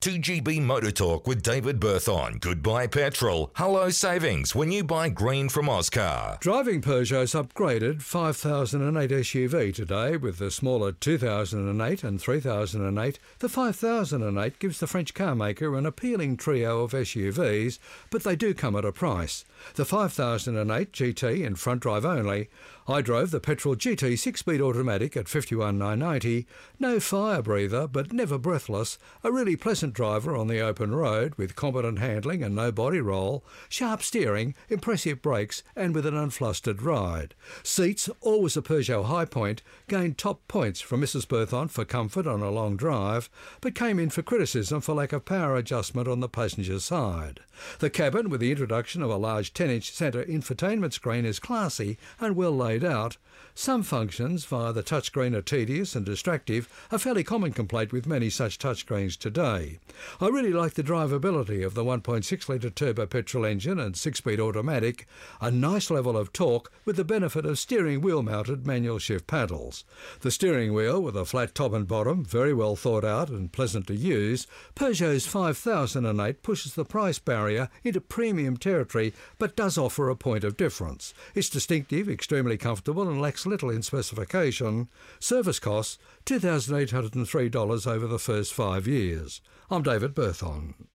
2GB Motor Talk with David Berthon. Goodbye petrol. Hello savings when you buy green from Oscar. Driving Peugeot's upgraded 5008 SUV today with the smaller 2008 and 3008. The 5008 gives the French car maker an appealing trio of SUVs, but they do come at a price. The 5008 GT in front drive only. I drove the petrol GT 6-speed automatic at 51,990. No fire breather, but never breathless. A really pleasant driver on the open road with competent handling and no body roll. Sharp steering, impressive brakes and with an unflustered ride. Seats, always a Peugeot high point, gained top points from Mrs Berthon for comfort on a long drive, but came in for criticism for lack of power adjustment on the passenger side. The cabin, with the introduction of a large 10-inch centre infotainment screen, is classy and well laid out. Some functions via the touchscreen are tedious and distractive, a fairly common complaint with many such touchscreens today. I really like the drivability of the 1.6-litre turbo petrol engine and 6-speed automatic, a nice level of torque with the benefit of steering wheel mounted manual shift paddles. The steering wheel with a flat top and bottom, very well thought out and pleasant to use. Peugeot's 5008 pushes the price barrier into premium territory but does offer a point of difference. It's distinctive, extremely comfortable and lacks little in specification. Service costs $2,803 over the first 5 years. I'm David Berthon.